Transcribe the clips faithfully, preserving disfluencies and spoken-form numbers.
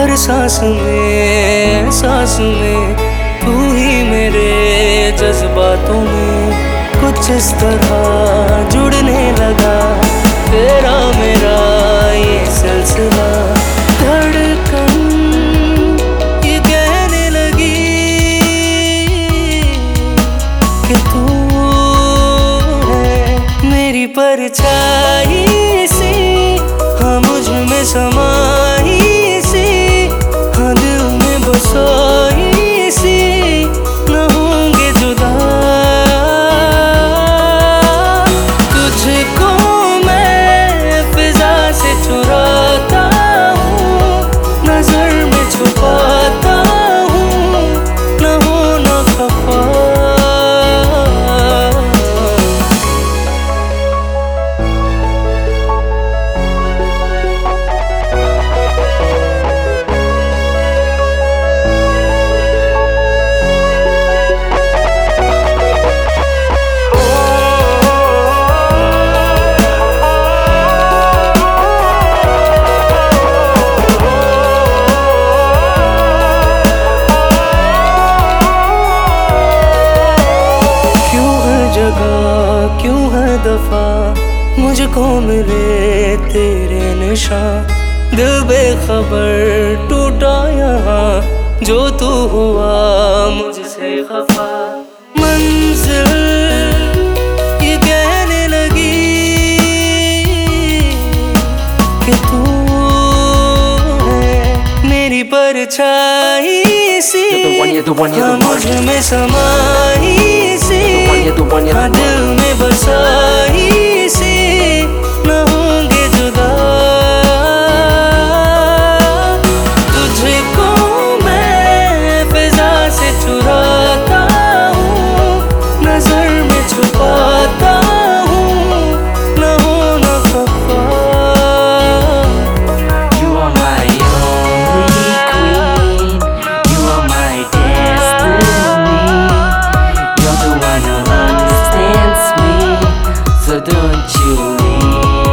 हर सांस में सांस में तू ही मेरे जज्बातों में कुछ इस तरह जुड़ने लगा। तेरा मेरा ये सिलसिला धड़कन ये कहने लगी कि तू है मेरी परछाई सी, हाँ मुझ में समाई सी, हाँ दिल में बसाई सी, न होंगे जुदा। तुझको मैं फिजा से चुराता हूँ, नजर में छुपाता हूँ, न होना खफा। क्यों हर दफा मुझको मिले तेरे निशान, दिल बेखबर टूटा यहाँ जो तू हुआ मुझसे खफा। मंजिल ये कहने लगी कि तू है मेरी परछाई सी, हाँ मुझ में समाई सी, हाँ दिल में बसाई सी, न होंगे जुदा। तुझको मैं फिजा से चुराता हूँ, नजर में छुपाता हूँ, न होना खफा। You are my only queen, you are my destiny, you're the one who understands me, so don't you leave।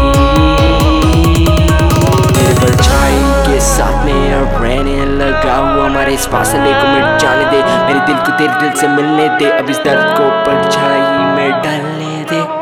मेरे परछाई के साथ में अब रहने लगा हुआ, हमारे इस फासले को मिट जाने दे, मेरे दिल को तेरे दिल से मिलने दे, अब इस दर्द को परछाई में डालने दे।